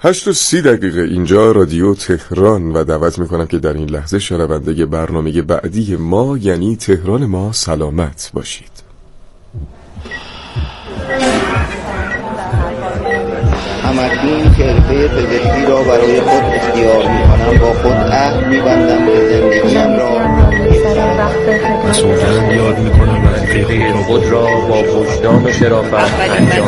8:30 اینجا رادیو تهران و دعوت میکنم که در این لحظه شنونده برنامه بعدی ما یعنی تهران ما سلامت باشید. همکنون که حرفه پزشکی را برای خود اختیار میکنم با خود عهد میبندم که زندگیم را و سوگند یاد میکنم وظیفه خود را با وجدان و شرافت انجام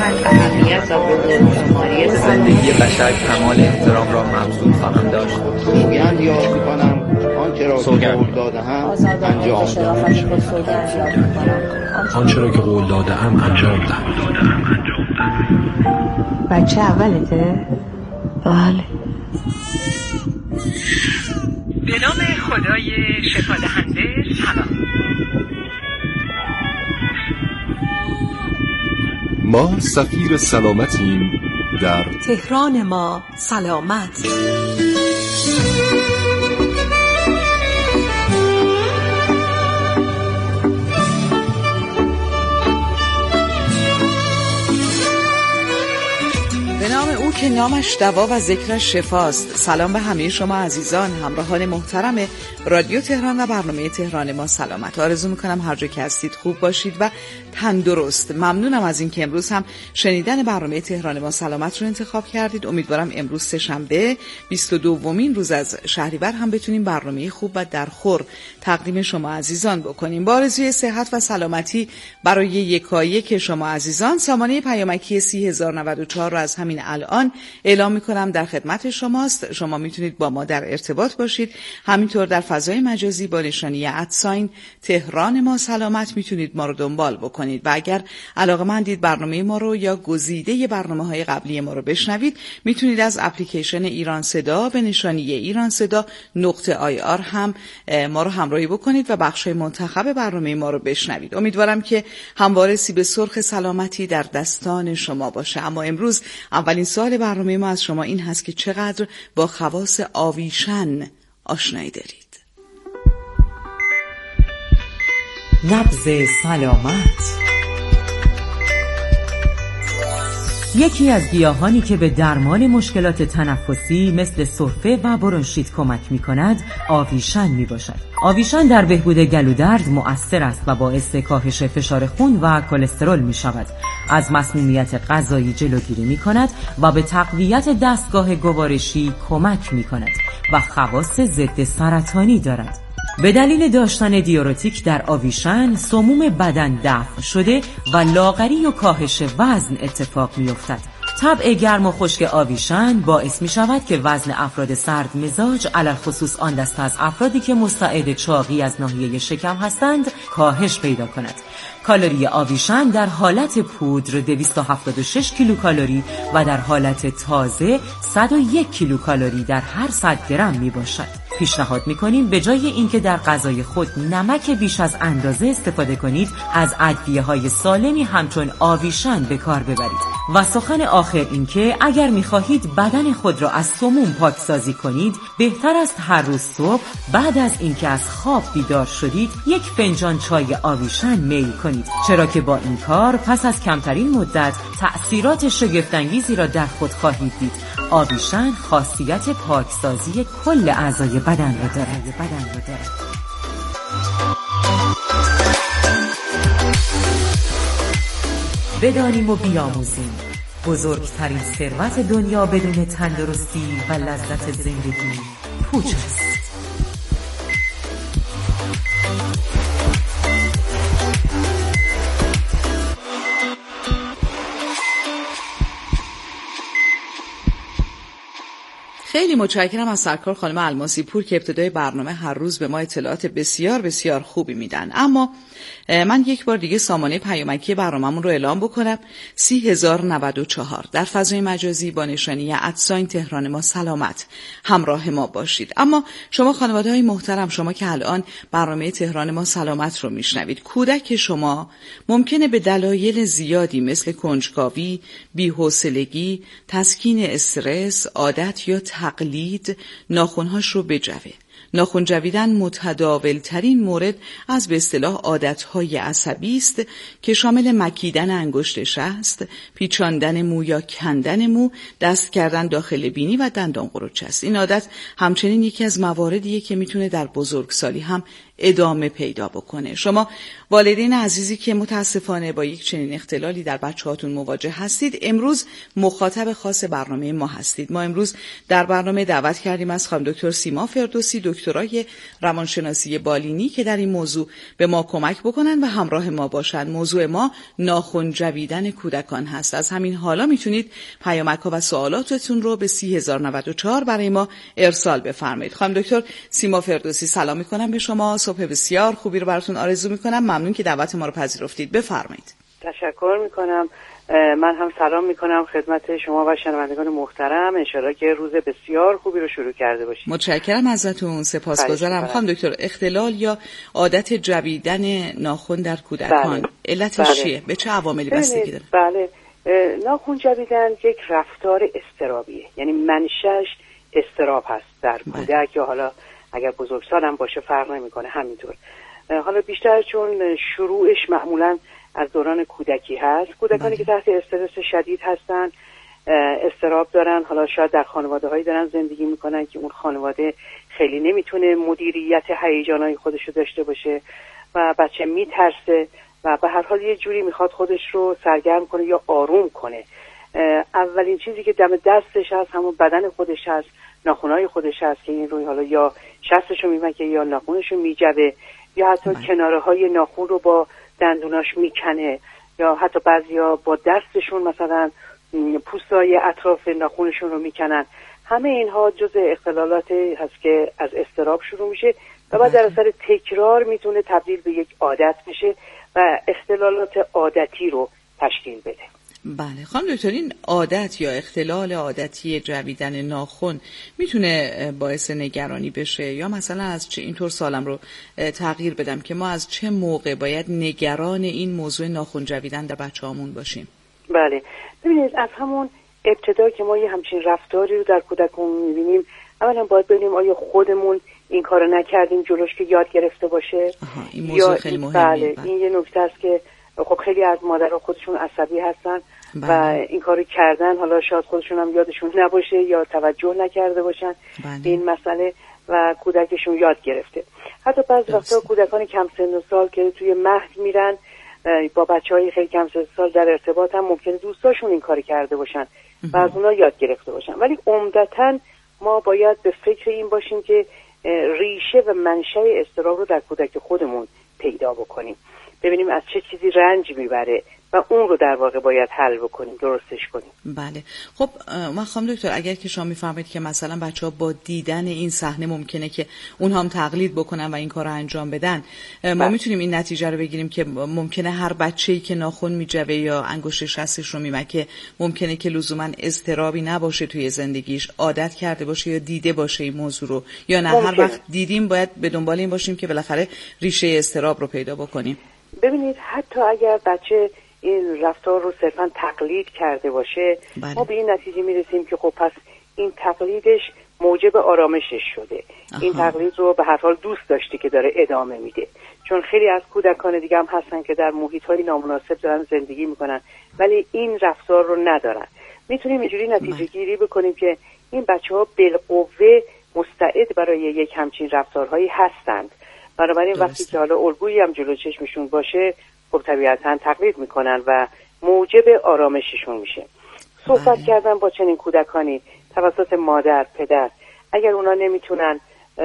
زندگی بشر کمال احترام را مبذول خواهم داشت. سوگند یاد میکنم آنچه را که قول داده‌ام انجام دهم. آنچه را که قول داده‌ام انجام دهم. بچه اولته؟ بله. به نام خدای شفادهنده سلام. ما سفیر سلامتیم در تهران ما سلامت. به نام او که نامش دوا و ذکرش شفاست. سلام به همه شما عزیزان، همراهان محترم رادیو تهران و برنامه تهران ما سلامت. آرزو میکنم هر جا که هستید خوب باشید و تندرست. ممنونم از این که امروز هم شنیدن برنامه تهران ما سلامت رو انتخاب کردید. امیدوارم امروز سه‌شنبه 22مین روز از شهریور هم بتونیم برنامه خوب و درخور تقدیم شما عزیزان بکنیم. با آرزوی صحت و سلامتی برای یکایک شما عزیزان، سامانه پیامکی 30094 رو از همین الان اعلام میکنم در خدمت شماست. شما میتونید با ما در ارتباط باشید. همینطور در فضای مجازی با نشانی @ تهران ما سلامت میتونید ما رو دنبال بکنید و اگر علاقه‌مندید برنامه ما رو یا گزیده برنامه‌های قبلی ما رو بشنوید، میتونید از اپلیکیشن ایران صدا به نشانی ایران صدا .ir هم ما رو همراهی بکنید و بخش‌های منتخب برنامه ما رو بشنوید. امیدوارم که همواره سیب سرخ سلامتی در دستان شما باشه. اما امروز اولین سوال برنامه ما از شما این هست که چقدر با خواص آویشن آشنایی دارید؟ نبض سلامت. یکی از گیاهانی که به درمان مشکلات تنفسی مثل سرفه و برونشیت کمک می کند آویشن می باشد. آویشن در بهبود گلودرد مؤثر است و باعث کاهش فشار خون و کلسترول می شود. از مسمومیت غذایی جلوگیری می کند و به تقویت دستگاه گوارشی کمک می کند و خواص ضد سرطانی دارد. به دلیل داشتن دیورتیک در آویشن، سموم بدن دفع شده و لاغری و کاهش وزن اتفاق می‌افتد. طبع گرم و خشک آویشن باعث می شود که وزن افراد سرد مزاج، علل خصوص آن دسته از افرادی که مستعد چاقی از ناحیه شکم هستند، کاهش پیدا کند. کالری آویشن در حالت پودر 276 کیلوکالری و در حالت تازه 101 کیلوکالری در هر 100 گرم می باشد. پیشنهاد می‌کنیم به جای اینکه در غذای خود نمک بیش از اندازه استفاده کنید، از ادویه‌های سالمی همچون آویشن به کار ببرید. و سخن آخر این که اگر می‌خواهید بدن خود را از سموم پاکسازی کنید، بهتر است هر روز صبح بعد از اینکه از خواب بیدار شدید 1 فنجان چای آویشن میل کنید، چرا که با این کار پس از کمترین مدت تأثیرات شگفت‌انگیزی را در خود خواهید دید. آویشن خاصیت پاکسازی کل اعضای بدن را دارد. بدانیم و بیاموزیم. بزرگترین ثروت دنیا بدون تندرستی و لذت زندگی پوچ است. خیلی متشکرم از سرکار خانم الماسی پور که ابتدای برنامه هر روز به ما اطلاعات بسیار بسیار خوبی میدن. اما من یک بار دیگه سامانه پیامکی برنامه‌مون رو اعلام بکنم: 30094 در فضای مجازی با نشانی @ تهران ما سلامت همراه ما باشید. اما شما خانواده‌های محترم، شما که الان برنامه تهران ما سلامت رو میشنوید، کودک شما ممکنه به دلایل زیادی مثل کنجکاوی، بی‌حوصلگی، تسکین استرس، عادت یا تقلید ناخن‌هاش رو بجوه. ناخن جویدن متداولترین مورد از به اصطلاح عادتهای عصبی است که شامل مکیدن انگشت شست، پیچاندن مو یا کندن مو، دست کردن داخل بینی و دندان قروچه است. این عادت همچنین یکی از مواردیه که میتونه در بزرگسالی هم ادامه پیدا بکنه. شما والدین عزیزی که متاسفانه با یک چنین اختلالی در بچه‌هاتون مواجه هستید، امروز مخاطب خاص برنامه ما هستید. ما امروز در برنامه دعوت کردیم از خانم دکتر سیما فردوسی، دکترای روانشناسی بالینی، که در این موضوع به ما کمک بکنن و همراه ما باشن. موضوع ما ناخن جویدن کودکان هست. از همین حالا میتونید پیامک‌ها و سوالاتتون رو به 30,094 برای ما ارسال بفرمایید. خانم دکتر سیما فردوسی، سلام میکنم به شما. صبح بسیار خوبی رو براتون آرزو میکنم. ممنون که دعوت ما رو پذیرفتید. بفرمایید. تشکر میکنم. من هم سلام میکنم خدمت شما و شنوندگان محترم. انشالله که روز بسیار خوبی رو شروع کرده باشید. متشکرم ازتون، سپاسگزارم. خانم دکتر، اختلال یا عادت جویدن ناخن در کودکان، علتش چیه؟ به چه عواملی بستگی داره؟ بله، ناخن جویدن یک رفتار اضطرابیه، یعنی منشأش اضطراب هست در کودک یا حالا اگر بزرگسال هم باشه فرق نمیکنه همینطور. حالا بیشتر چون شروعش معمولا از دوران کودکی هست، کودکانی که تحت استرس شدید هستن، اضطراب دارن، حالا شاید در خانواده‌هایی دارن زندگی میکنن که اون خانواده خیلی نمیتونه مدیریت هیجانای خودش رو داشته باشه و بچه میترسه و به هر حال یه جوری میخواد خودش رو سرگرم کنه یا آروم کنه. اولین چیزی که دم دستش هست همون بدن خودش هست، ناخن‌های خودش هست که این روی حالا یا شستش رو میمکه یا ناخنش رو میجوه یا حتی کناره‌های ناخن رو با دندوناش میکنه یا حتی بعضیا با دستشون مثلا پوستای اطراف ناخنشون رو میکنن. همه اینها جزء اختلالات هست که از اضطراب شروع میشه و بعد در اثر تکرار میتونه تبدیل به یک عادت بشه و اختلالات عادتی رو تشکیل بده. بله خانم دکتر، این عادت یا اختلال عادتی جویدن ناخن میتونه باعث نگرانی بشه یا مثلا از چه اینطور سوالم رو تغییر بدم که ما از چه موقع باید نگران این موضوع ناخن جویدن در بچه‌هامون باشیم؟ بله ببینید، از همون ابتدا که ما یه همچین رفتاری رو در کودکمون میبینیم، اولا باید ببینیم آیا خودمون این کارو نکردیم جلوش که یاد گرفته باشه. این موضوع خیلی مهمه. بله این یه نکته است که خب خیلی از مادرها خودشون عصبی هستن و این کارو کردن، حالا شاید خودشون هم یادشون نباشه یا توجه نکرده باشن به این مسئله و کودکشون یاد گرفته. حتی بعضی وقتا کودکان کم سن و سال که توی مهد میرن با بچهای خیلی کم سن و سال در ارتباط هم ممکنه دوستاشون این کارو کرده باشن و از اونا یاد گرفته باشن. ولی عمدتاً ما باید به فکر این باشیم که ریشه و منشأ اضطراب رو در کودک خودمون پیدا بکنیم، ببینیم از چه چیزی رنج میبره و اون رو در واقع باید حل بکنیم، درستش کنیم. بله خب من خانم دکتر، اگر که شما میفهمید که مثلا بچه‌ها با دیدن این صحنه ممکنه که اونها هم تقلید بکنن و این کار رو انجام بدن، ما میتونیم این نتیجه رو بگیریم که ممکنه هر بچه‌ای که ناخن میجوه یا انگشت شستش رو میمکه ممکنه که لزوما اضطرابی نباشه توی زندگیش، عادت کرده باشه یا دیده باشه این موضوع رو، یا نه هر وقت دیدیم باید به دنبال این باشیم که بالاخره ریشه اضطراب رو پیدا بکنیم؟ ببینید حتی اگر بچه این رفتار رو صرفا تقلید کرده باشه، ما به این نتیجه میرسیم که خب پس این تقلیدش موجب آرامشش شده. این تقلید رو به هر حال دوست داشته که داره ادامه میده، چون خیلی از کودکان دیگه هم هستن که در محیط‌های نامناسب دارن زندگی میکنن ولی این رفتار رو ندارن. میتونیم اینجوری نتیجه گیری بکنیم که این بچه‌ها بالقوه مستعد برای یک همچین رفتارهایی هستند. بنابراین وقتی که حالا الگویی هم جلو چشمشون باشه، خب طبیعتاً تقلید میکنن و موجب آرامششون میشه. صحبت کردن با چنین کودکانی توسط مادر، پدر، اگر اونا نمیتونن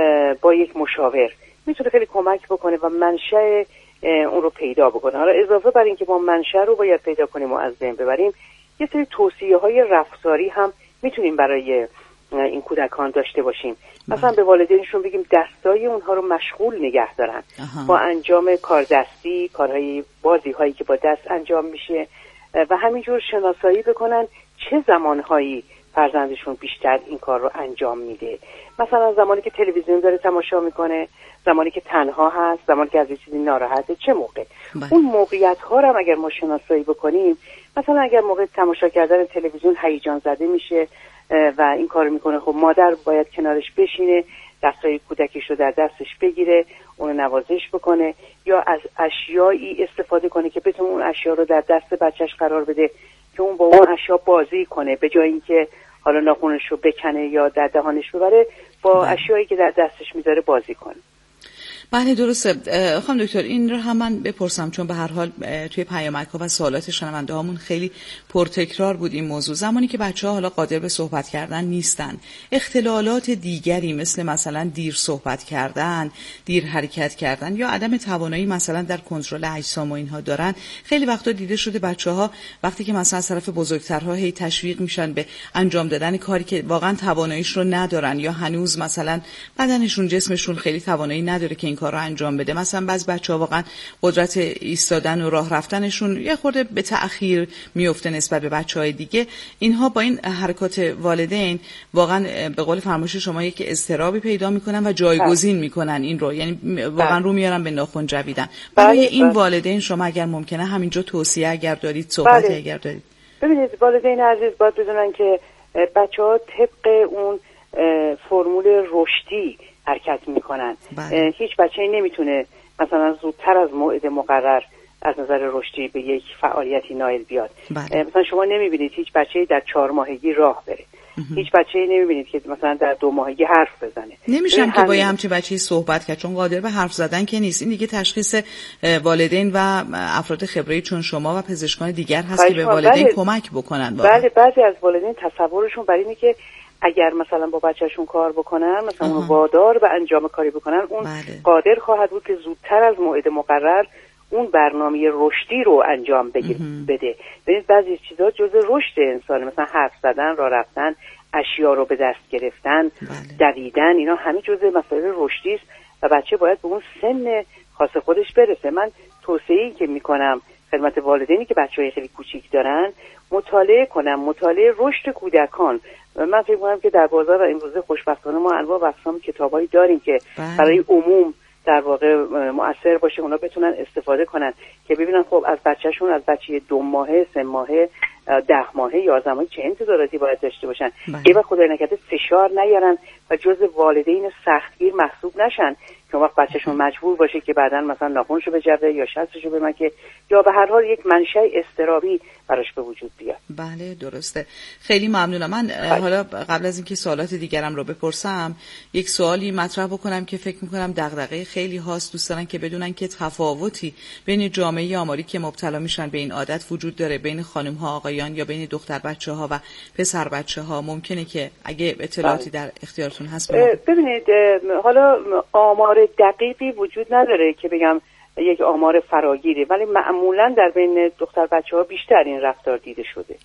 با یک مشاور، میتونه خیلی کمک بکنه و منشأ اون رو پیدا بکنه. حالا اضافه بر این که ما منشأ رو باید پیدا کنیم و از بین ببریم، یه سری توصیه‌های رفتاری هم میتونیم برای این کودکان داشته باشیم. مثلا به والدینشون بگیم دستای اونها رو مشغول نگه دارن با انجام کار دستی، کارهای بازی هایی که با دست انجام میشه و همینجور شناسایی بکنن چه زمانهایی فرزندشون بیشتر این کار رو انجام میده. مثلا زمانی که تلویزیون داره تماشا میکنه زمانی که تنها هست، زمانی که از یه چیزی ناراحته، چه موقع. اون موقعیت ها رو هم اگر ما شناسایی بکنیم، مثلا اگر موقع تماشا کردن تلویزیون هیجان زده میشه و این کارو میکنه، خب مادر باید کنارش بشینه، دستای کودکش رو در دستش بگیره، اونو نوازش بکنه، یا از اشیایی استفاده کنه که بتونه اون اشیا رو در دست بچهش قرار بده که اون با اون اشیا بازی کنه، به جای اینکه حالا ناخنش رو بکنه یا در دهانش ببره، با اشیایی که در دستش میذاره بازی کنه. بله درسته. خانم دکتر این رو هم من بپرسم، چون به هر حال توی پیامک‌ها و سوالات شنونده هامون خیلی پرتکرار بود این موضوع. زمانی که بچه‌ها حالا قادر به صحبت کردن نیستن، اختلالات دیگری مثلا دیر صحبت کردن، دیر حرکت کردن یا عدم توانایی مثلا در کنترل اجسام و اینها دارن، خیلی وقتا دیده شده بچه‌ها وقتی که مثلا از طرف بزرگترها هی تشویق میشن به انجام دادن کاری که واقعا تواناییش رو ندارن یا هنوز مثلا بدنشون جسمشون خیلی توانایی نداره که این کار رو انجام بده. مثلا بعضی بچه‌ها واقعا قدرت ایستادن و راه رفتنشون یه خورده به تأخیر میفته نسبت به بچه‌های دیگه. اینها با این حرکات والدین واقعا به قول فرمایش شما یک اضطرابی پیدا میکنن و جایگزین میکنن این رو، یعنی واقعا رو میارن به ناخن جویدن. برای این والدین شما اگر ممکنه همینجا توصیه اگر دارید، صحبتی اگر دارید. ببینید والدین عزیز باید بدونن که بچه‌ها طبق اون فرمول رشدی حرکت میکنن. هیچ بچه‌ای نمیتونه مثلا زودتر از موعد مقرر از نظر رشدی به یک فعالیتی نائل بیاد. مثلا شما نمیبینید هیچ بچه‌ای در 4 ماهگی راه بره. هیچ بچه‌ای نمیبینید که مثلا در 2 ماهگی حرف بزنه. نمیشم که با همچین بچه‌ای صحبت کرد، چون قادر به حرف زدن که نیست. این دیگه تشخیص والدین و افراد خبره چون شما و پزشکان دیگر هست که به والدین کمک بکنن. بله بعضی از والدین تصورشون بر اینه که اگر مثلا با بچه‌شون کار بکنن، مثلا اون وادار به انجام کاری بکنن، اون قادر خواهد بود که زودتر از موعد مقرر اون برنامه رشدی رو انجام بده. ببینید بعضی چیزا جزء رشد انسانه، مثلا حرف زدن، راه رفتن، اشیا رو به دست گرفتن، دویدن، اینا همه جزء مسائل رشدی است و بچه باید به اون سن خاص خودش برسه. من توصیه‌ای که میکنم خدمت والدینی که بچه‌های خیلی کوچیک دارن، مطالعه رشد کودکان. من فکر می‌کنم که در بازار امروزه خوشبختانه ما انواع و اقسام کتابایی داریم که برای عموم در واقع مؤثر باشه، اونا بتونن استفاده کنن که ببینن خب از بچه‌شون، از بچه 2 ماهه، 3 ماهه، 10 ماهه، 11 ماهه چه انتظاراتی باید داشته باشن. یه وقت خدای نکرده فشار نیارن و جزء والدین سختگیر محسوب نشن که وقت بچه‌شون مجبور باشه که بعداً مثلا ناخنشو بجوه یا شستشو بمکه یا به هر حال یک منشأ اضطرابی براش به وجود بیاد. بله درسته. خیلی ممنونم. من حالا قبل از اینکه سوالات دیگرم رو بپرسم یک سوالی مطرح بکنم که فکر می‌کنم دغدغه خیلی هاست. دوست دارن که بدونن که تفاوتی بین جامعه آماری که مبتلا میشن به این عادت وجود داره بین خانم‌ها، آقایان یا بین دختر بچه‌ها و پسر بچه‌ها. ممکنه که اگه اطلاعاتی در اختیارتون هست ببینید، حالا آمار دقیقی وجود نداره که بگم یک آمار فراگیری، ولی معمولا در بین دختر بچه‌ها بیشتر این رفتار دیده شده.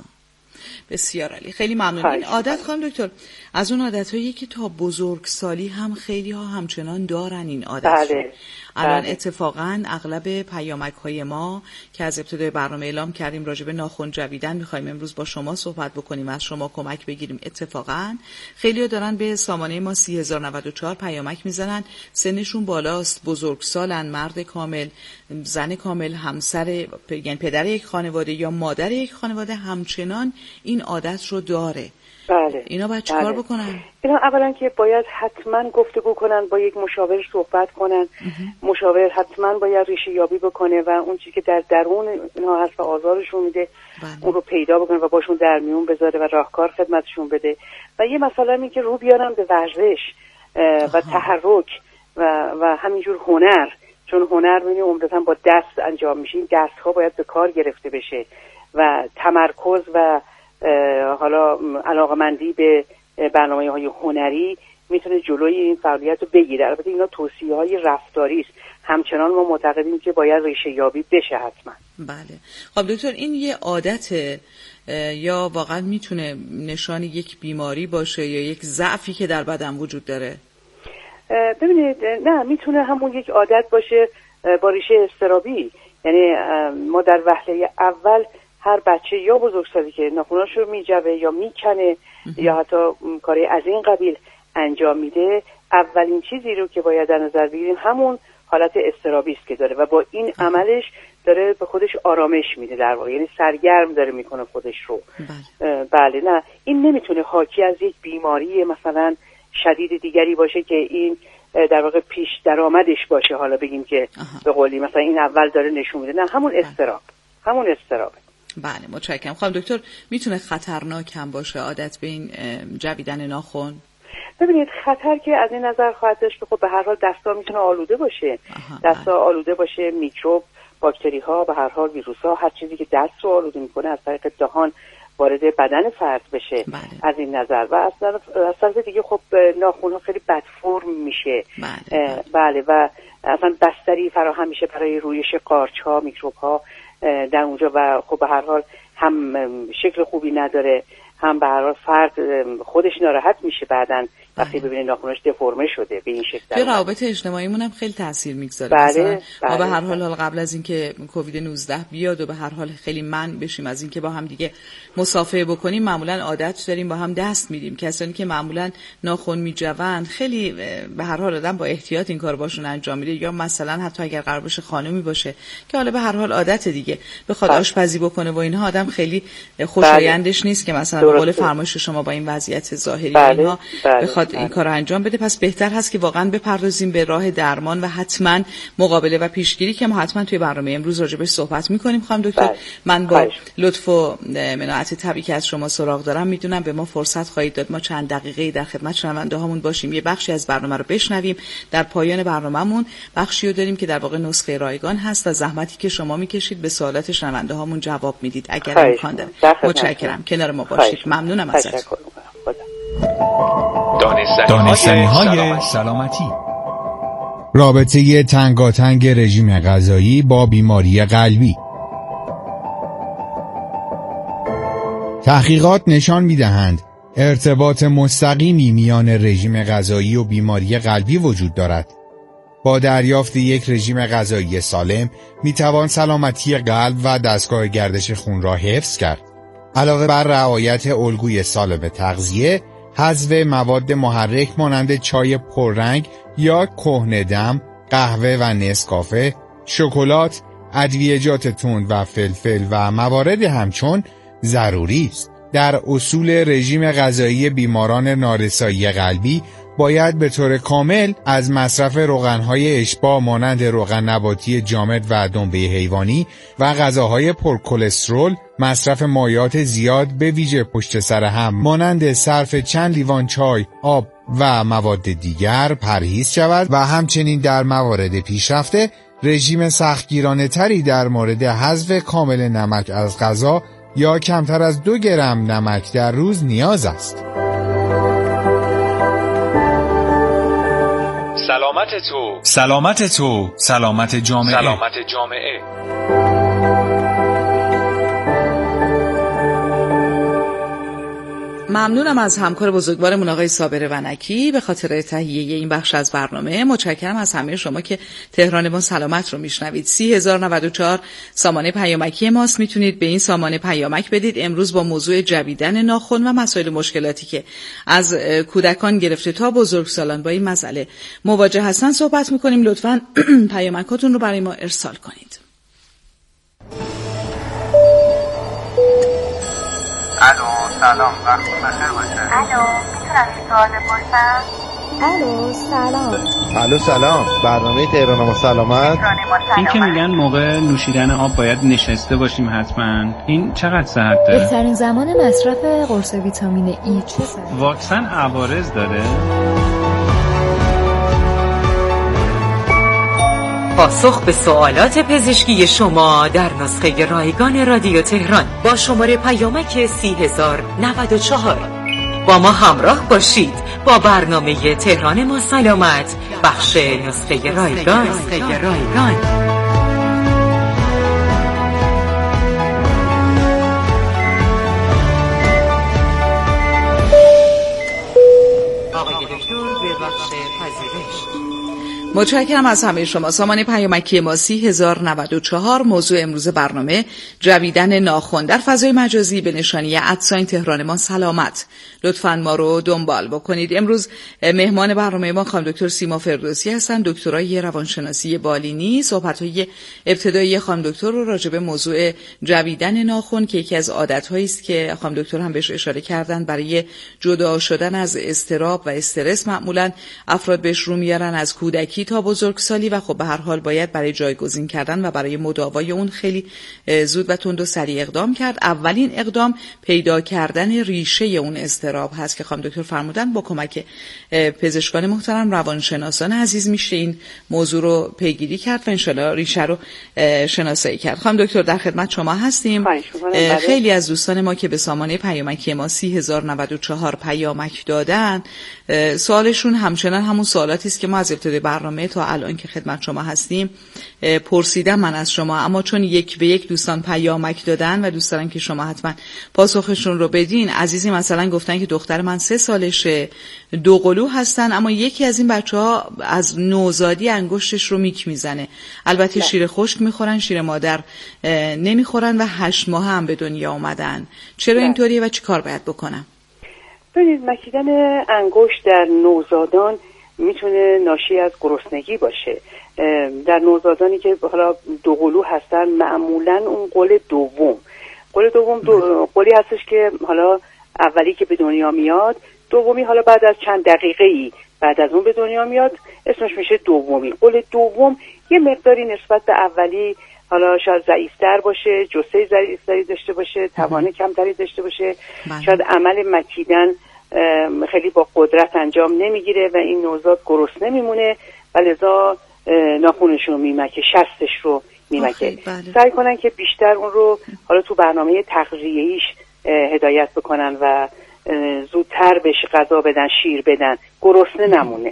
بسیار عالی، خیلی ممنون. این عادت خانم دکتر از اون عادت‌هایی که تا بزرگسالی هم خیلی ها همچنان دارن این عادت. بله. الان اتفاقا اغلب پیامک‌های ما که از ابتدای برنامه اعلام کردیم راجع به ناخن جویدن می‌خوایم امروز با شما صحبت بکنیم، از شما کمک بگیریم. اتفاقا خیلی‌ها دارن به سامانه ما 30094 پیامک میزنن، سنشون بالاست، بزرگسالن، مرد کامل، زن کامل، همسر یعنی پدر یک خانواده یا مادر یک خانواده همچنان این عادت رو داره. بله. اینا باید چیکار بکنن؟ اینا اولا که باید حتما گفتگو کنن، با یک مشاور صحبت کنن. مشاور حتما باید ریشه یابی بکنه و اون چیزی که در درون اینها هست و آزارشون میده اون رو پیدا بکنه و باشون در میون بذاره و راهکار خدمتشون بده. و یه مسئله این که رو بیارن به ورزش و تحرک و همینجور هنر، چون هنر می‌بینی عمدتاً با دست انجام میشه. این دست‌ها باید به کار گرفته بشه و تمرکز و حالا علاقمندی به برنامه‌های هنری میتونه جلوی این فعالیت رو بگیره. البته اینا توصیه‌های رفتاری است، همچنان ما معتقدیم که باید ریشه یابی بشه حتما. بله. خب دکتر این یه عادته یا واقعا میتونه نشان یک بیماری باشه یا یک ضعفی که در بدن وجود داره؟ ببینید، نه، میتونه همون یک عادت باشه با ریشه اضطرابی. یعنی ما در وهله اول هر بچه یا بزرگسالی که ناخناشو میجوه یا میکنه یا حتی کاری از این قبیل انجام میده، اولین چیزی رو که باید در نظر بگیریم همون حالت اضطرابی است که داره و با این عملش داره به خودش آرامش میده در واقع، یعنی سرگرم داره میکنه خودش رو. بله نه این نمیتونه حاکی از یک بیماری مثلا شدید دیگری باشه که این در واقع پیش درآمدش باشه، حالا بگیم که به قولی مثلا این اول داره نشون میده، نه همون اضطرابه. بله متشکرم. خانم دکتر میتونه خطرناک هم باشه عادت به این جویدن ناخن؟ ببینید خطر که از این نظر خواهد داشت که خب به هر حال دستا میتونه آلوده باشه، دستا آلوده باشه، میکروب، باکتری ها، به هر حال ویروس ها، هر چیزی که دست رو آلوده میکنه از طریق دهان وارد بدن فرد بشه. از این نظر و از طرف دیگه خب ناخن ها خیلی بد فرم میشه. بله و اصلا بستری فراهم میشه برای رویش قارچ ها، میکروب ها در اونجا و خب به هر حال هم شکل خوبی نداره، هم به هر حال فرد خودش ناراحت میشه بعدن وقتی ببینه ناخنش دفرمه شده به این شکل. به روابط اجتماعیمون هم خیلی تاثیر میگذاره. بله. ما به هر حال قبل از اینکه کووید 19 بیاد و به هر حال خیلی منع بشیم از اینکه با هم دیگه مصافحه بکنیم، معمولا عادت داریم با هم دست میدیم. کسانی که معمولا ناخن میجوند خیلی به هر حال آدم با احتیاط این کارو باشون انجام میده، یا مثلا حتی اگر قرار باشه خانمی باشه که حالا به هر حال عادت دیگه بخواد آشپزی بکنه و اینها، آدم خیلی خوشایندش نیست که مثلا به قول فرمایش شما با این وضعیت ظاهری اینها بخواد این کارو انجام بده. پس بهتر هست که واقعا بپردازیم به راه درمان و حتما مقابله و پیشگیری که ما حتما توی برنامه امروز راجع بهش صحبت می‌کنیم. خانم دکتر من با لطف و مناعت طبیعی که از شما سراغ دارم میدونم به ما فرصت خواهید داد ما چند دقیقه در خدمت شنونده هامون باشیم، یه بخشی از برنامه رو بشنویم. در پایان برنامه‌مون بخشی رو داریم که در واقع نسخه رایگان هست و زحمتی که شما می‌کشید به سوالات شنونده هامون جواب میدید اگر امکان داره. متشکرم کنار ما باشید. ممنونم ازتون. دانستنی‌های سلامتی. رابطه تنگاتنگ رژیم غذایی با بیماری قلبی. تحقیقات نشان می‌دهند ارتباط مستقیمی میان رژیم غذایی و بیماری قلبی وجود دارد. با دریافت یک رژیم غذایی سالم می‌توان سلامتی قلب و دستگاه گردش خون را حفظ کرد. علاوه بر رعایت الگوی سالم تغذیه، حذف مواد محرک مانند چای پررنگ یا کهنه‌دم، قهوه و نسکافه، شکلات، ادویه‌جات تند و فلفل و موارد همچون ضروری است. در اصول رژیم غذایی بیماران نارسایی قلبی باید به طور کامل از مصرف روغن‌های اشباع مانند روغن نباتی جامد و دنبه حیوانی و غذاهای پرکلسترول، مصرف مایعات زیاد به ویژه پشت سر هم مانند صرف چند لیوان چای، آب و مواد دیگر پرهیز شود و همچنین در موارد پیشرفته رژیم سختگیرانه تری در مورد حذف کامل نمک از غذا یا کمتر از 2 گرم نمک در روز نیاز است. سلامت تو، سلامت جامعه. ممنونم از همکار بزرگوارمون آقای صابر ونکی به خاطر تهیه این بخش از برنامه. متشکرم از همه شما که تهران ما سلامت رو میشنوید. 30094 سامانه پیامکی ماست. میتونید به این سامانه پیامک بدید. امروز با موضوع جویدن ناخن و مسائل مشکلاتی که از کودکان گرفته تا بزرگسالان با این مسئله مواجه هستن صحبت میکنیم. لطفاً پیامکاتون رو برای ما ارسال کنید. الو سلام، وقتتون بخیر باشه. الو میتونم یه سوال بپرسم؟ الو سلام. الو سلام، برنامه تهران ما سلامت. این که میگن موقع نوشیدن آب باید نشسته باشیم حتما، این چقدر صحت داره؟ بهترین زمان مصرف قرص ویتامین ای چه ساعتی؟ واکسن عوارض داره؟ پاسخ به سوالات پزشکی شما در نسخه رایگان رادیو تهران با شماره پیامک 30094. با ما همراه باشید با برنامه تهران ما سلامت، بخش نسخه رایگان. متشکرم از همه شما. سامانه پیامکی ما 30,094. موضوع امروز برنامه جویدن ناخن در فضای مجازی به نشانی @تهران ما سلامت. لطفاً ما رو دنبال بکنید. امروز مهمان برنامه ما خانم دکتر سیما فردوسی هستن، دکترای روانشناسی بالینی. صحبت‌های ابتدایی خانم دکتر رو راجع به موضوع جویدن ناخن که یکی از عادت‌هایی است که خانم دکتر هم بهش اشاره کردن برای جدا شدن از اضطراب و استرس معمولاً افراد بهش رو میارن از کودکی تا بزرگسالی و خب به هر حال باید برای جایگزین کردن و برای مداوای اون خیلی زود و تند و سریع اقدام کرد. اولین اقدام پیدا کردن ریشه اون اضطراب هست که خانم دکتر فرمودن با کمک پزشکان محترم، روانشناسان عزیز میشه این موضوع رو پیگیری کرد و انشالله ریشه رو شناسایی کرد. خانم دکتر در خدمت شما هستیم. خیلی از دوستان ما که به سامانه پیامکی ما 30,094 پیامک دادن، سوالشون همچنان همون سوالاتی است که ما از ابتدای برنامه تا الان که خدمت شما هستیم پرسیدم من از شما، اما چون یک به یک دوستان پیامک دادن و دوست دارن که شما حتما پاسخشون رو بدین. عزیزی مثلا گفتن که دختر من 3 سالشه، 2 قلو هستن، اما یکی از این بچه‌ها از نوزادی انگشتش رو میک میزنه. البته شیر خشک میخورن، شیر مادر نمیخورن و 8 ماه هم به دنیا اومدن. چرا اینطوریه و چی کار باید بکنم؟ ببینید، مکیدن انگشت در نوزادان میتونه ناشی از گرسنگی باشه. در نوزادانی که حالا 2 قلو هستن معمولا اون قل دوم قلی هستش که حالا اولی که به دنیا میاد، دومی حالا بعد از چند دقیقه‌ای بعد از اون به دنیا میاد، اسمش میشه دومی. قل دوم یه مقداری نسبت به اولی حالا شاید ضعیف‌تر باشه، جثه ضعیف‌تری داشته باشه، توان کمتری داشته باشه، شاید عمل مکیدن خیلی با قدرت انجام نمیگیره و این نوزاد گرسنه میمونه و لذا ناخونش رو میمکه، شستش رو میمکه. سعی کنن که بیشتر اون رو حالا تو برنامه تغذیه‌ایش هدایت بکنن و زودتر بهش غذا بدن، شیر بدن، گرسنه نمونه.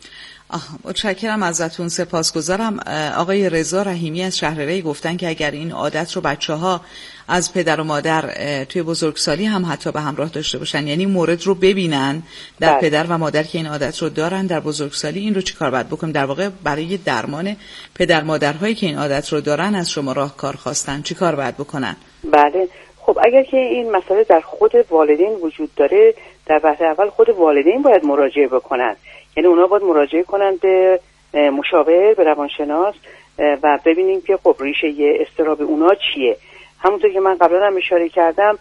متشکرم ازتون، سپاسگزارم. آقای رضا رحیمی از شهرری گفتن که اگر این عادت رو بچه‌ها از پدر و مادر توی بزرگسالی هم حتی به همراه داشته باشن، یعنی مورد رو ببینن در پدر و مادر که این عادت رو دارن در بزرگسالی، این رو چی کار باید بکنیم؟ در واقع برای درمان پدر مادرهایی که این عادت رو دارن از شما راهکار خواستن، چی کار باید بکنن؟ بله، خب اگر که این مسئله در خود والدین وجود داره، در وهله اول خود والدین باید مراجعه بکنن. یعنی اونا باید مراجعه کنن به مشاور، به روانشناس و ببینیم که خب ریشه اضطراب اونا چیه. همونطور که من قبلا هم اشاره کردم،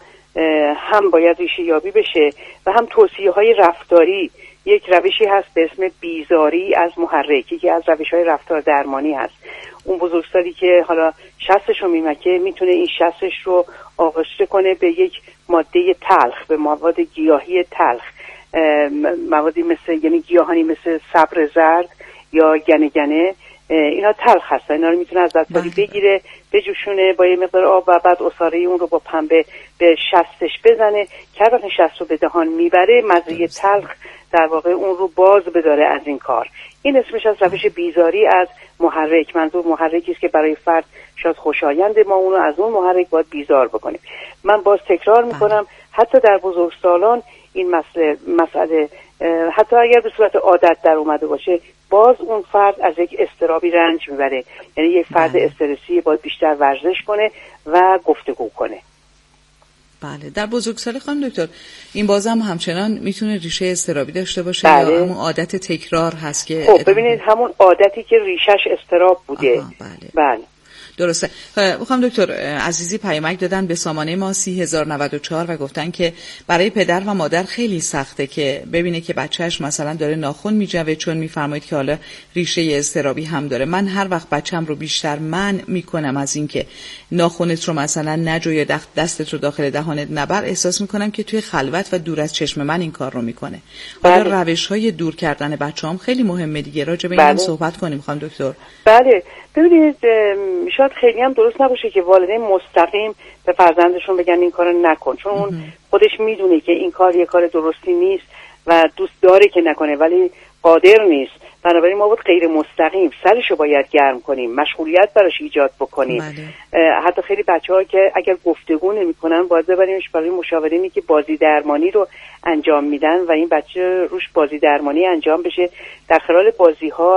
هم باید ریشه یابی بشه و هم توصیه‌های رفتاری. یک روشی هست به اسم بیزاری از محرکی که از روش‌های رفتار درمانی هست. اون بزرگسالی که حالا شستش رو میمکه میتونه این شستش رو آغشته کنه به یک ماده تلخ، به مواد گیاهی تلخ، موادی یعنی گیاهانی مثل صبر زرد یا گنه، اینا تلخ هستن. اینا رو میتونه از دستاری بگیره، بجوشونه با یه مقدار آب و بعد عصاره اون رو با پنبه به شستش بزنه که وقتی شست رو به دهان میبره مزه تلخ در واقع اون رو باز بداره از این کار. این اسمش از روش بیزاری از محرک. منظور محرکی است که برای فرد شاید خوشایند، ما اون رو از اون محرک باید بیزار بکنیم. من باز تکرار میکنم، حتی در بزرگسالان این مسئله حتی اگر به صورت عادت در اومده باشه، باز اون فرد از یک اضطرابی رنج میبره. یعنی یک فرد استرسی باید بیشتر ورزش کنه و گفتگو کنه. بله، در بزرگسالی خانم دکتر این بازم همچنان میتونه ریشه اضطرابی داشته باشه؟ بله. یا همون عادت تکرار هست که خب ببینید، همون عادتی که ریشش اضطراب بوده. بله. درسته. خانم دکتر عزیزی پیامک دادن به سامانه ما 30,094 و گفتن که برای پدر و مادر خیلی سخته که ببینه که بچهش مثلا داره ناخن میجوه، چون میفرمایید که حالا ریشه اضطرابی هم داره. من هر وقت بچم رو بیشتر منع میکنم از این که ناخنت رو مثلا نجو یا دستت رو داخل دهانت نبر، احساس میکنم که توی خلوت و دور از چشم من این کار رو میکنه. حالا روش‌های دور کردن بچه‌هام خیلی مهمه دیگه. راجع به این صحبت کنیم خانم دکتر. بله، ببینید شاید خیلی هم درست نباشه که والدین مستقیم به فرزندشون بگن این کارو نکن، چون اون خودش میدونه که این کار یه کار درستی نیست و دوست داره که نکنه ولی قادر نیست. بنابراین ما باید غیر مستقیم سرشو باید گرم کنیم، مشغولیت براش ایجاد بکنیم. حتی خیلی بچه‌ها که اگر گفتگو نمی‌کنن باید ببریمش برای مشاورینی که بازی درمانی رو انجام میدن و این بچه روش بازی درمانی انجام بشه. در خلال بازی‌ها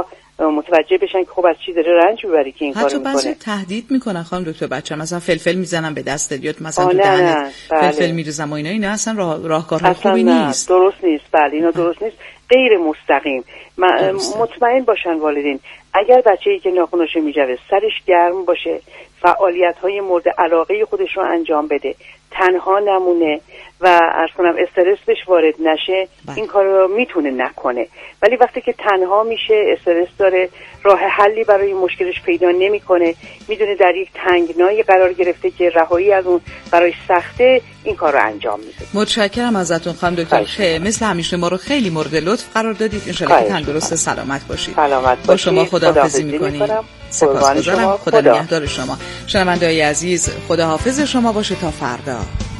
متوجه بشن که خب از چی داره رنج میبری که این کارو میکنه. حتی بعضی تهدید میکنن خانم دکتر بچه، مثلا فلفل میزنن به دستت یا مثلا تو دهنت فلفل میریزم و اینا اصلا راهکارهای خوبی نیست. درست نیست. بله اینا درست نیست، غیر مستقیم. مطمئن باشن والدین اگر بچه‌ای که ناخنش میجوه سرش گرم باشه، فعالیت‌های مورد علاقه خودش رو انجام بده، تنها نمونه و عرض کنم استرس بهش وارد نشه، این کار رو میتونه نکنه. ولی وقتی که تنها میشه، استرس داره، راه حلی برای مشکلش پیدا نمیکنه، میدونه در یک تنگنایی قرار گرفته که رهایی از اون برای سخته، این کار رو انجام میده. متشکرم ازتون خانم دکتر. مثل همیشه ما رو خیلی مورد لطف قرار دادید. ان شاءالله که تندرست سلامت باشید. با شما خداحافظی می‌کنیم. سپاسگزارم. خدا نگهدار شما. شنونده‌های عزیز، خداحافظ شما باشه تا فردا.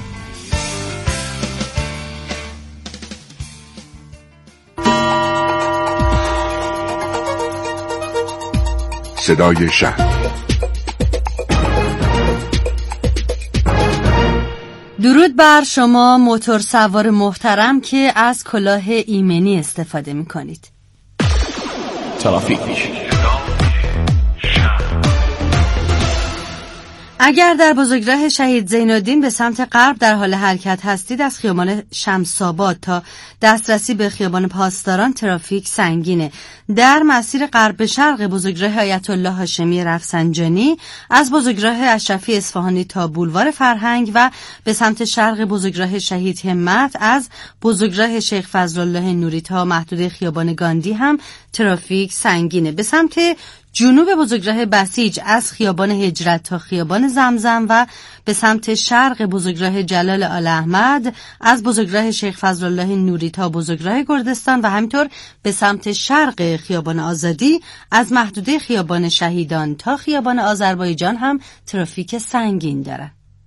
صدای شهر. درود بر شما موتور سوار محترم که از کلاه ایمنی استفاده می کنید. ترافیک. اگر در بزرگراه شهید زین‌الدین به سمت غرب در حال حرکت هستید، از خیابان شمس‌آباد تا دسترسی به خیابان پاسداران ترافیک سنگینه. در مسیر غرب به شرق بزرگراه آیت الله هاشمی رفسنجانی، از بزرگراه اشرفی اصفهانی تا بولوار فرهنگ و به سمت شرق بزرگراه شهید همت، از بزرگراه شیخ فضل‌الله نوری تا محدوده خیابان گاندی هم ترافیک سنگینه. به سمت جنوب بزرگراه بسیج، از خیابان هجرت تا خیابان زمزم و به سمت شرق بزرگراه جلال آل احمد، از بزرگراه شیخ فضل‌الله نوری تا بزرگراه گردستان و همینطور به سمت شرق خیابان آزادی، از محدوده خیابان شهیدان تا خیابان آذربایجان هم ترافیک سنگین داره.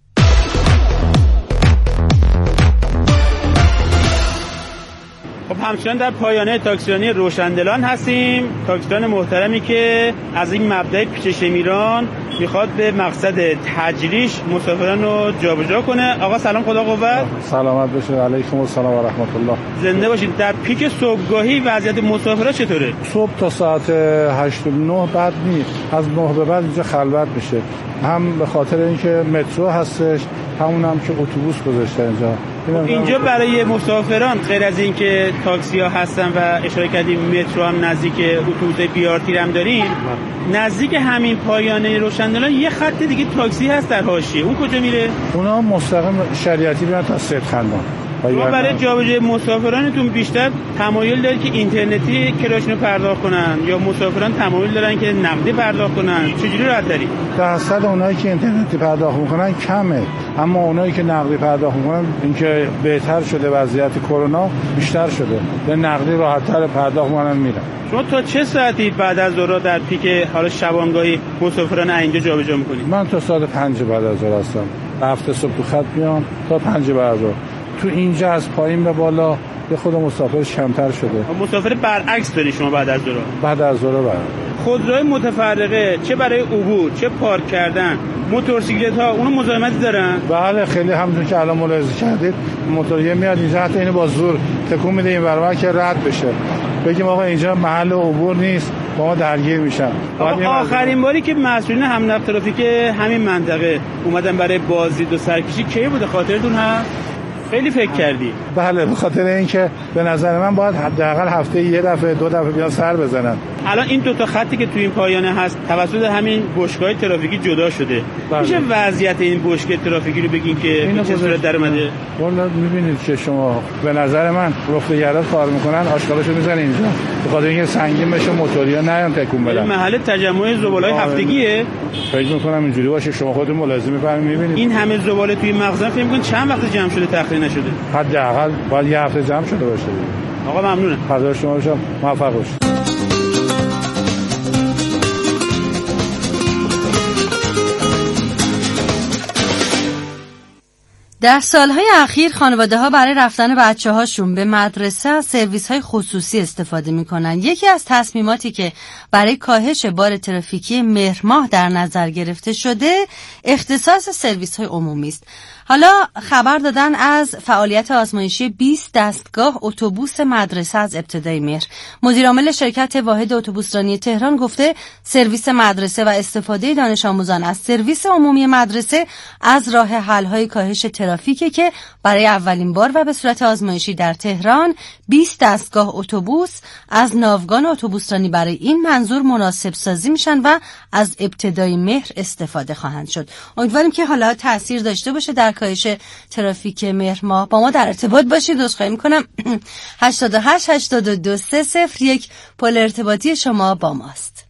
خب همچنان در پایانه تاکسیرانی روشندلان هستیم. تاکسیران محترمی که از این مبدأ پیچ شمیران میخواد به مقصد تجریش مسافران رو جابجا کنه. آقا سلام، خدا قوت. سلامت باشه. علیکم السلام و رحمت الله. زنده باشید. در پیک صبحگاهی وضعیت مسافرها چطوره؟ صبح تا ساعت 8 و 9 بعد نیست، از 9 به بعد اینجا خلوت میشه، هم به خاطر اینکه مترو هستش، همون هم که اتوبوس گذاشته اینجا برای مسافران غیر از این که تاکسی ها هستن و اشاره کردیم مترو هم نزدیک اتوبوس بیارتیر هم داریم، نزدیک همین پایانه روشندلان یه خط دیگه تاکسی هست در حاشیه. اون کجا میره؟ اونا مستقیم شریعتی میرن تا سید خندان. شما برای جابجایی مسافرانتون بیشتر تمایل دارید که اینترنتی کرایه‌شون رو پرداخت کنن یا مسافران تمایل دارن که نقدی پرداخت کنن؟ چجوری راحت داری؟ درصد اونایی که اینترنتی پرداخت میکنن کمه، اما اونایی که نقدی پرداخت میکنن، اینکه بهتر شده وضعیت کرونا بیشتر شده، به نقدی راحت‌تر پرداخت میکنن میرن. شما تا چه ساعتی بعد از ظهر در پیک حالا شبانگاهی مسافران اینجا جابجا میکنید؟ من تا ساعت 5 بعد از ظهر هستم. هفته صبح تو خط میام تا 5 بعد از ظهر. تو اینجا از پایین به بالا به خود مسافرش کمتر شده. مسافر برعکس داری شما بعد از ظهر؟ بعد از ظهر خودروهای متفرقه چه برای عبور چه پارک کردن، موتورسیکلت ها اونو مزاحمتی دارن؟ بله خیلی، همونطور که الان ملاحظه کردید موتوریه میاد اینجا، حتی اینو با زور تکون میده این ور که رد بشه، بگیم آقا اینجا محل عبور نیست، با ما درگیر میشن. آخرین باری که مسئولین هم نقل ترافیک همین منطقه اومدن برای بازدید و سرکشی کی بوده؟ خاطرتون هست؟ خیلی فکر کردی؟ بله، به خاطر اینکه به نظر من باید حداقل هفته یه دفعه 2 دفعه بیان سر بزنن. الان این 2 خطی که تو این پایانه هست توسط همین بشگاه ترافیکی جدا شده. بله. میشه وضعیت این بشگاه ترافیکی رو بگین که چه صورت در اومده؟ والا میبینید که شما به نظر من رفتگرات کار میکنن، آشغالاشو میزنن اینجا به خاطر اینکه سنگین بشه موتوریا نیان تکون بدن. این محل تجمع زباله‌های هفتگیه. فکر میکنم اینجوری باشه. شما خودتون ملاحظه میبینید این همه زباله توی مخزن، فکر می‌کنید چند وقت جمع شده تخریب نشده؟ حداقل باید یه هفته جمع شده باشه. آقا ممنونم. خدا شما باشم، موفق باشید. در سالهای اخیر خانواده‌ها برای رفتن بچه‌هاشون به مدرسه از سرویس‌های خصوصی استفاده می‌کنن. یکی از تصمیماتی که برای کاهش بار ترافیکی مهر ماه در نظر گرفته شده، اختصاص سرویس‌های عمومی است. حالا خبر دادن از فعالیت آزمایشی 20 دستگاه اتوبوس مدرسه از ابتدای مهر. مدیرعامل شرکت واحد اتوبوسرانی تهران گفته سرویس مدرسه و استفاده دانش آموزان از سرویس عمومی مدرسه از راه حل‌های کاهش ترافیکی که برای اولین بار و به صورت آزمایشی در تهران 20 دستگاه اتوبوس از ناوگان اتوبوسرانی برای این منظور مناسب سازی میشن و از ابتدای مهر استفاده خواهند شد. امیدواریم که حالا تأثیر داشته باشه در کاهش ترافیک مهر ماه. با ما در ارتباط باشید. عذرخواهی میکنم 88 82 301 پل ارتباطی شما با ماست.